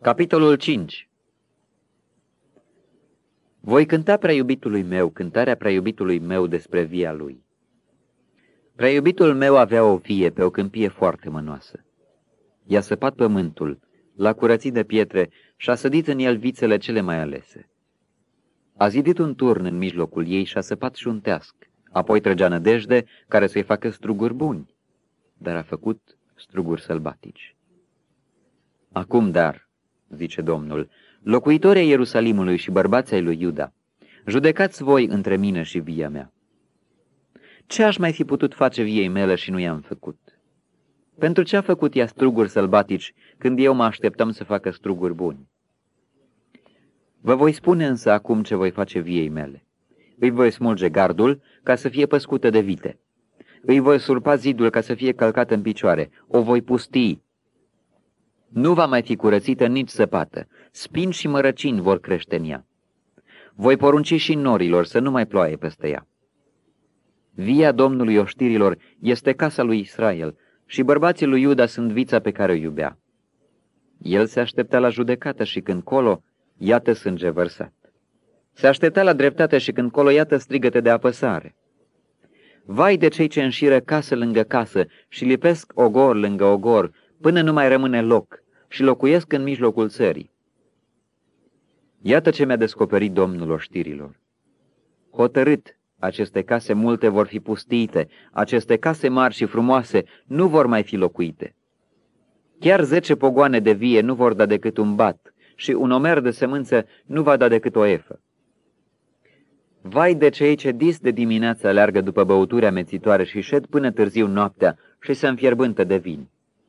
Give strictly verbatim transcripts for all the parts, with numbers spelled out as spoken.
Capitolul cinci. Voi cânta prea iubitului meu, cântarea prea iubitului meu despre via lui. Prea iubitul meu avea o vie pe o câmpie foarte mănoasă. I-a săpat pământul, l-a curățit de pietre și a sădit în el vițele cele mai alese. A zidit un turn în mijlocul ei și a săpat și un teasc, apoi trăgea nădejde care să-i facă struguri buni, dar a făcut struguri sălbatici. Acum, dar, zice Domnul, locuitorii Ierusalimului și bărbații lui Iuda, judecați voi între mine și via mea. Ce aș mai fi putut face viei mele și nu i-am făcut? Pentru ce a făcut ea struguri sălbatici când eu mă așteptam să facă struguri buni? Vă voi spune însă acum ce voi face viei mele. Îi voi smulge gardul ca să fie păscută de vite. Îi voi surpa zidul ca să fie călcată în picioare. O voi pustii. Nu va mai fi curățită nici săpată. Spini și mărăcini vor crește în ea. Voi porunci și norilor să nu mai ploaie peste ea. Via Domnului oștirilor este casa lui Israel și bărbații lui Iuda sunt vița pe care o iubea. El se aștepta la judecată și când colo, iată sânge vărsat. Se aștepta la dreptate și când colo, iată strigăte de apăsare. Vai de cei ce înșiră casă lângă casă și lipesc ogor lângă ogor, până nu mai rămâne loc, și locuiesc în mijlocul țării. Iată ce mi-a descoperit Domnul oștirilor. Hotărât, aceste case multe vor fi pustiite, aceste case mari și frumoase nu vor mai fi locuite. Chiar zece pogoane de vie nu vor da decât un bat și un omer de sămânță nu va da decât o efă. Vai de cei ce dis de dimineață aleargă după băuturi amețitoare și șed până târziu noaptea și se înfierbântă de vin.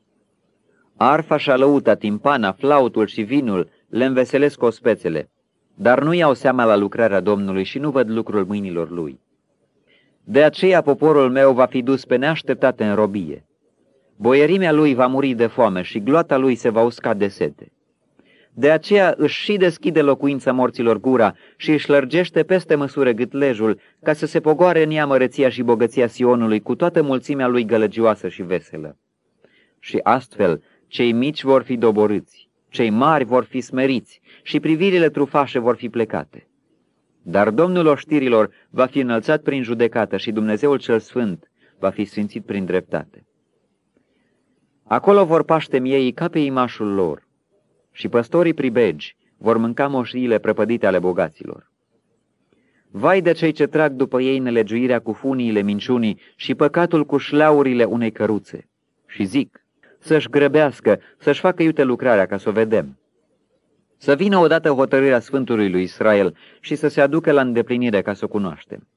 Arfa și alăuta, timpana, flautul și vinul le înveselesc ospețele, dar nu iau seama la lucrarea Domnului și nu văd lucrul mâinilor lui. De aceea poporul meu va fi dus pe neașteptate în robie. Boierimea lui va muri de foame și gloata lui se va usca de sete. De aceea își și deschide locuința morților gura și își lărgește peste măsură gâtlejul, ca să se pogoare în ea măreția și bogăția Sionului cu toată mulțimea lui gălăgioasă și veselă. Și astfel cei mici vor fi doborâți, cei mari vor fi smeriți și privirile trufașe vor fi plecate. Dar Domnul oștirilor va fi înălțat prin judecată și Dumnezeul cel Sfânt va fi sfințit prin dreptate. Acolo vor paște miei ca pe imașul lor și păstorii pribegi vor mânca moșiile prăpădite ale bogaților. Vai de cei ce trag după ei nelegiuirea cu funiile minciunii și păcatul cu șleaurile unei căruțe și zic, să-și grăbească, să-și facă iute lucrarea ca să o vedem. Să vină odată hotărârea Sfântului lui Israel și să se aducă la îndeplinire ca să o cunoaștem.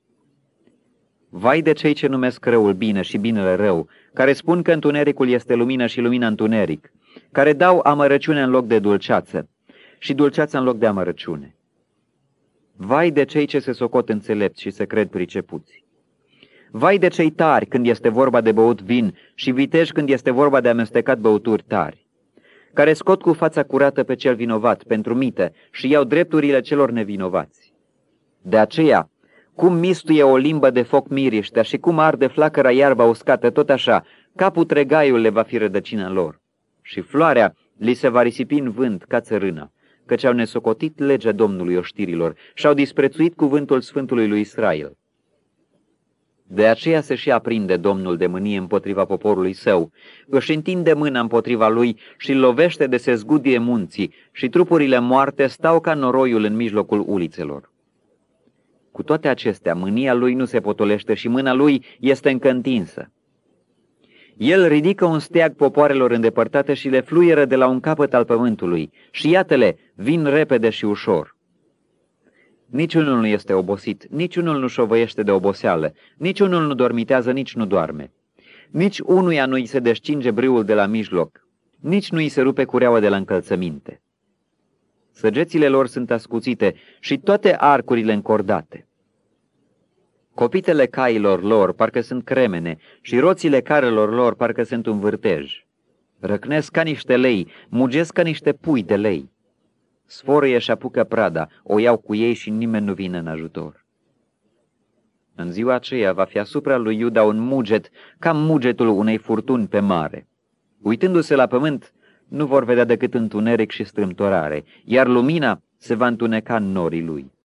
Vai de cei ce numesc răul bine și binele rău, care spun că întunericul este lumină și lumina întuneric, care dau amărăciune în loc de dulceață și dulceață în loc de amărăciune. Vai de cei ce se socot înțelepți și se cred pricepuți. Vai de cei tari când este vorba de băut vin și viteji când este vorba de amestecat băuturi tari, care scot cu fața curată pe cel vinovat pentru mită și iau drepturile celor nevinovați. De aceea, cum mistuie o limbă de foc miriștea și cum arde flacăra iarba uscată, tot așa, ca putregaiul le va fi rădăcina lor. Și floarea li se va risipi în vânt ca țărâna, căci au nesocotit legea Domnului oștirilor și au disprețuit cuvântul Sfântului lui Israel. De aceea se și aprinde Domnul de mânie împotriva poporului său, își întinde mâna împotriva lui și lovește de se zgudie munții și trupurile moarte stau ca noroiul în mijlocul ulițelor. Cu toate acestea, mânia lui nu se potolește și mâna lui este încă întinsă. El ridică un steag popoarelor îndepărtate și le fluieră de la un capăt al pământului și iată-le, vin repede și ușor. Niciunul nu este obosit, niciunul nu șovăiește de oboseală, niciunul nu dormitează, nici nu doarme. Nici unuia nu-i se descinge brâul de la mijloc, nici nu-i se rupe cureaua de la încălțăminte. Săgețile lor sunt ascuțite și toate arcurile încordate. Copitele cailor lor parcă sunt cremene și roțile carelor lor parcă sunt un vârtej. Răcnesc ca niște lei, mugesc ca niște pui de lei. Sforăie și apucă prada, o iau cu ei și nimeni nu vine în ajutor. În ziua aceea va fi asupra lui Iuda un muget, ca mugetul unei furtuni pe mare. Uitându-se la pământ, nu vor vedea decât întuneric și strâmtorare, iar lumina se va întuneca în norii lui.